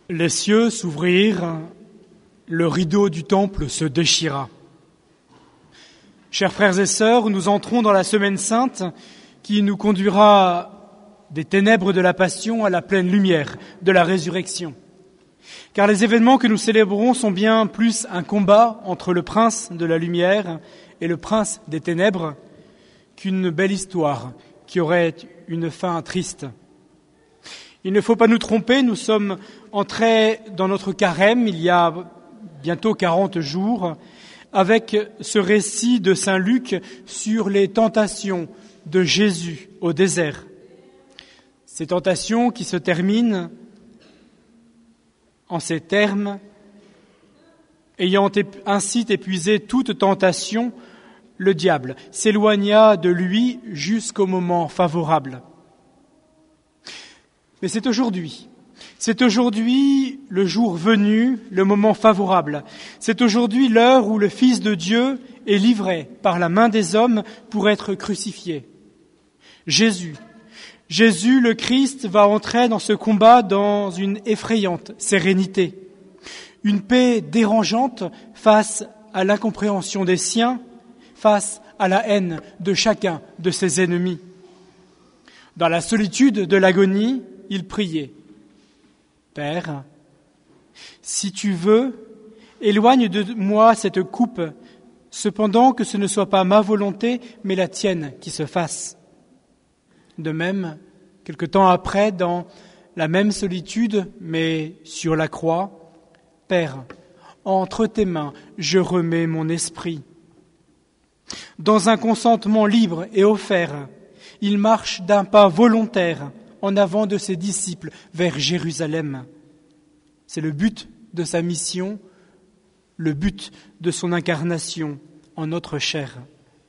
Les cieux s'ouvrirent, le rideau du temple se déchira. Chers frères et sœurs, nous entrons dans la Semaine Sainte qui nous conduira des ténèbres de la Passion à la pleine lumière de la résurrection. Car les événements que nous célébrons sont bien plus un combat entre le prince de la lumière et le prince des ténèbres qu'une belle histoire qui aurait une fin triste. Il ne faut pas nous tromper, nous sommes entrés dans notre carême il y a bientôt 40 jours avec ce récit de Saint Luc sur les tentations de Jésus au désert. Ces tentations qui se terminent en ces termes: ayant ainsi épuisé toute tentation, le diable s'éloigna de lui jusqu'au moment favorable. Mais c'est aujourd'hui le jour venu, le moment favorable. C'est aujourd'hui l'heure où le Fils de Dieu est livré par la main des hommes pour être crucifié. Jésus le Christ va entrer dans ce combat dans une effrayante sérénité, une paix dérangeante face à l'incompréhension des siens, face à la haine de chacun de ses ennemis. Dans la solitude de l'agonie, il priait: Père, si tu veux, éloigne de moi cette coupe, cependant que ce ne soit pas ma volonté, mais la tienne qui se fasse. De même, quelque temps après, dans la même solitude, mais sur la croix, Père, entre tes mains, je remets mon esprit. Dans un consentement libre et offert, il marche d'un pas volontaire en avant de ses disciples vers Jérusalem. C'est le but de sa mission, le but de son incarnation en notre chair.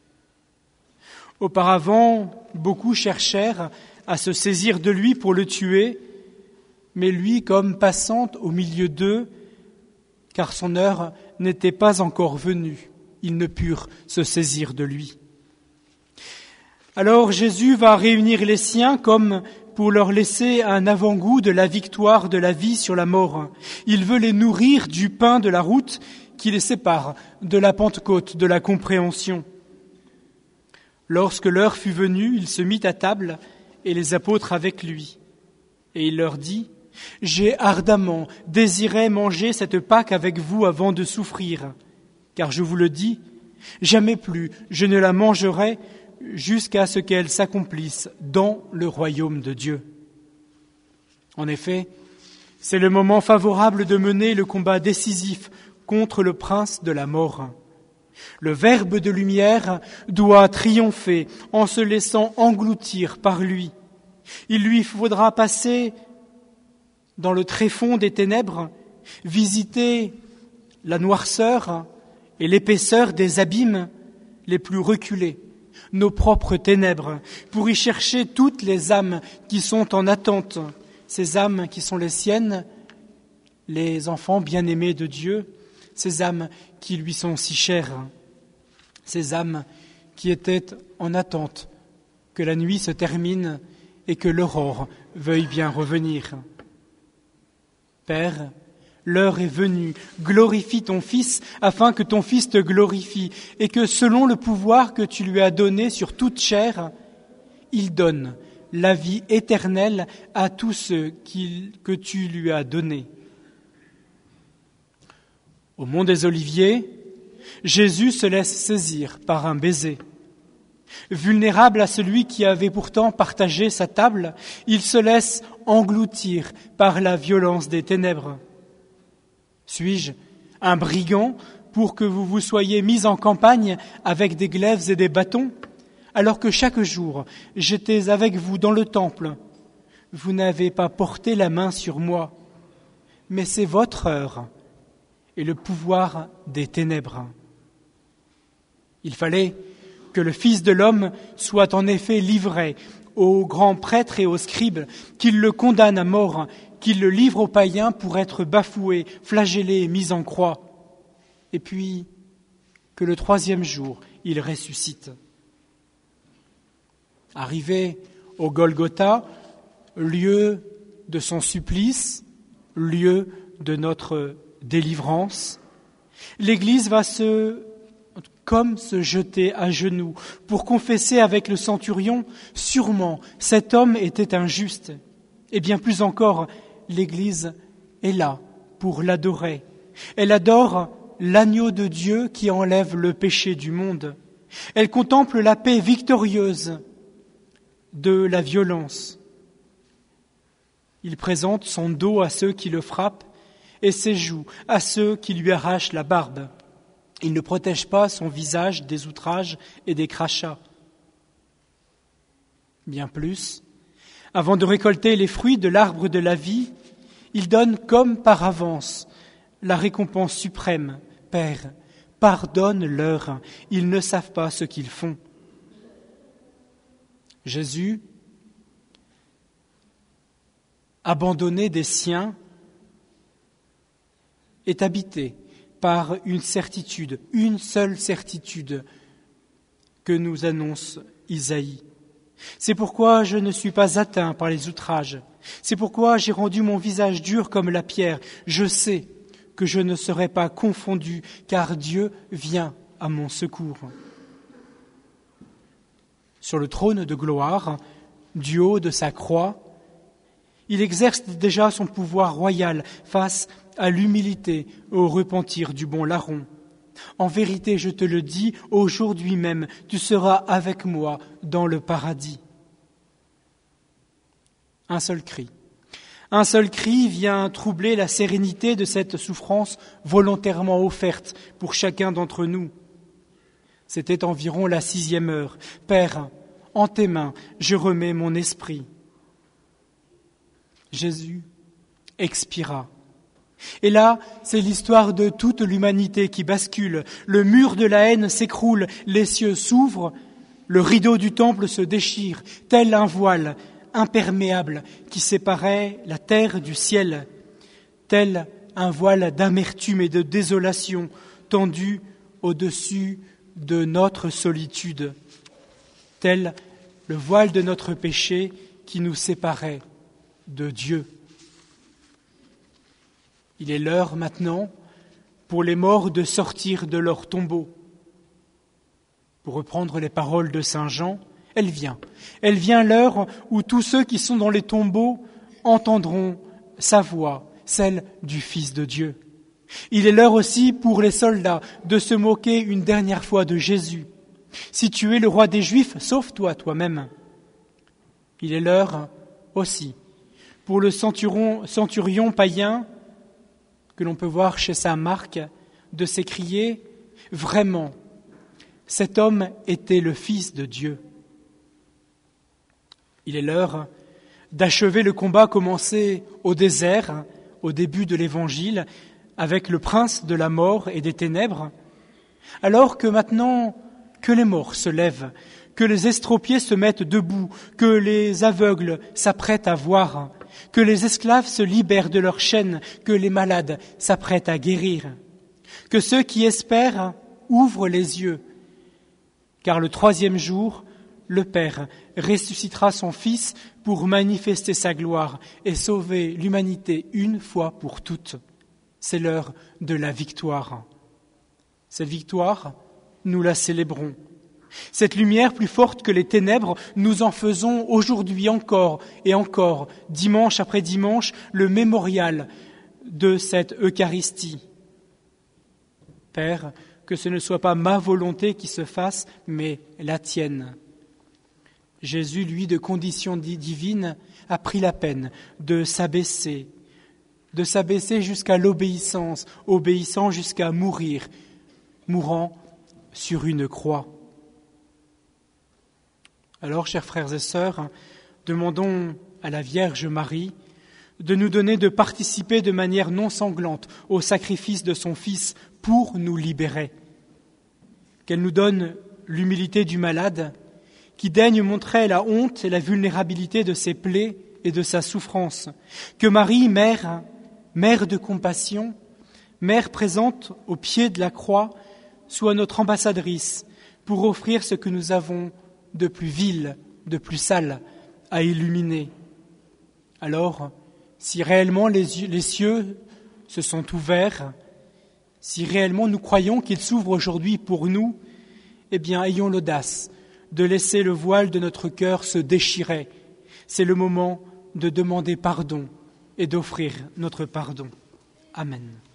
Auparavant, beaucoup cherchèrent à se saisir de lui pour le tuer, mais lui, comme passant au milieu d'eux, car son heure n'était pas encore venue, ils ne purent se saisir de lui. Alors Jésus va réunir les siens comme pour leur laisser un avant-goût de la victoire de la vie sur la mort. Il veut les nourrir du pain de la route qui les sépare de la Pentecôte, de la compréhension. Lorsque l'heure fut venue, il se mit à table et les apôtres avec lui. Et il leur dit: « J'ai ardemment désiré manger cette Pâque avec vous avant de souffrir, car je vous le dis, jamais plus je ne la mangerai jusqu'à ce qu'elle s'accomplisse dans le royaume de Dieu. » En effet, c'est le moment favorable de mener le combat décisif contre le prince de la mort. Le Verbe de lumière doit triompher en se laissant engloutir par lui. Il lui faudra passer dans le tréfonds des ténèbres, visiter la noirceur et l'épaisseur des abîmes les plus reculés, nos propres ténèbres, pour y chercher toutes les âmes qui sont en attente, ces âmes qui sont les siennes, les enfants bien-aimés de Dieu, ces âmes qui lui sont si chères, ces âmes qui étaient en attente que la nuit se termine et que l'aurore veuille bien revenir. Père, l'heure est venue, glorifie ton Fils, afin que ton Fils te glorifie, et que selon le pouvoir que tu lui as donné sur toute chair, il donne la vie éternelle à tous ceux que tu lui as donnés. Au mont des Oliviers, Jésus se laisse saisir par un baiser. Vulnérable à celui qui avait pourtant partagé sa table, il se laisse engloutir par la violence des ténèbres. Suis-je un brigand pour que vous vous soyez mis en campagne avec des glaives et des bâtons, alors que chaque jour j'étais avec vous dans le temple? Vous n'avez pas porté la main sur moi, mais c'est votre heure et le pouvoir des ténèbres. Il fallait que le Fils de l'homme soit en effet livré aux grands prêtres et aux scribes, qu'ils le condamnent à mort, qu'ils le livrent aux païens pour être bafoué, flagellé et mis en croix, et puis que le 3e jour, il ressuscite. Arrivé au Golgotha, lieu de son supplice, lieu de notre délivrance, l'Église va se jeter à genoux pour confesser avec le centurion, sûrement cet homme était injuste. Et bien plus encore, l'Église est là pour l'adorer. Elle adore l'agneau de Dieu qui enlève le péché du monde. Elle contemple la paix victorieuse de la violence. Il présente son dos à ceux qui le frappent et ses joues à ceux qui lui arrachent la barbe. Il ne protège pas son visage des outrages et des crachats. Bien plus, avant de récolter les fruits de l'arbre de la vie, il donne comme par avance la récompense suprême. Père, pardonne-leur, ils ne savent pas ce qu'ils font. Jésus, abandonné des siens, est habité par une certitude, une seule certitude que nous annonce Isaïe. C'est pourquoi je ne suis pas atteint par les outrages. C'est pourquoi j'ai rendu mon visage dur comme la pierre. Je sais que je ne serai pas confondu, car Dieu vient à mon secours. Sur le trône de gloire, du haut de sa croix, il exerce déjà son pouvoir royal face à l'humilité, au repentir du bon larron. En vérité, je te le dis, aujourd'hui même, tu seras avec moi dans le paradis. Un seul cri vient troubler la sérénité de cette souffrance volontairement offerte pour chacun d'entre nous. C'était environ la 6e heure. Père, en tes mains, je remets mon esprit. Jésus expira. Et là, c'est l'histoire de toute l'humanité qui bascule. Le mur de la haine s'écroule, les cieux s'ouvrent, le rideau du temple se déchire, tel un voile imperméable qui séparait la terre du ciel, tel un voile d'amertume et de désolation tendu au-dessus de notre solitude, tel le voile de notre péché qui nous séparait de Dieu. Il est l'heure maintenant pour les morts de sortir de leur tombeau. Pour reprendre les paroles de saint Jean, elle vient l'heure où tous ceux qui sont dans les tombeaux entendront sa voix, celle du Fils de Dieu. Il est l'heure aussi pour les soldats de se moquer une dernière fois de Jésus. Si tu es le roi des Juifs, sauve-toi toi-même. Il est l'heure aussi pour le centurion païen que l'on peut voir chez saint Marc, de s'écrier « Vraiment, cet homme était le Fils de Dieu ». Il est l'heure d'achever le combat commencé au désert, au début de l'Évangile, avec le prince de la mort et des ténèbres, alors que maintenant que les morts se lèvent, que les estropiés se mettent debout, que les aveugles s'apprêtent à voir, que les esclaves se libèrent de leurs chaînes, que les malades s'apprêtent à guérir, que ceux qui espèrent ouvrent les yeux, car le 3e jour, le Père ressuscitera son Fils pour manifester sa gloire et sauver l'humanité une fois pour toutes. C'est l'heure de la victoire. Cette victoire, nous la célébrons. Cette lumière plus forte que les ténèbres, nous en faisons aujourd'hui encore et encore, dimanche après dimanche, le mémorial de cette Eucharistie. Père, que ce ne soit pas ma volonté qui se fasse, mais la tienne. Jésus, lui, de condition divine, a pris la peine de s'abaisser jusqu'à l'obéissance, obéissant jusqu'à mourir, mourant sur une croix. Alors, chers frères et sœurs, demandons à la Vierge Marie de nous donner de participer de manière non sanglante au sacrifice de son Fils pour nous libérer. Qu'elle nous donne l'humilité du malade, qui daigne montrer la honte et la vulnérabilité de ses plaies et de sa souffrance. Que Marie, mère de compassion, mère présente au pied de la croix, soit notre ambassadrice pour offrir ce que nous avons de plus vil, de plus sale à illuminer. Alors, Si réellement les cieux se sont ouverts, si réellement nous croyons qu'ils s'ouvrent aujourd'hui pour nous, eh bien, ayons l'audace de laisser le voile de notre cœur se déchirer. C'est le moment de demander pardon et d'offrir notre pardon. Amen.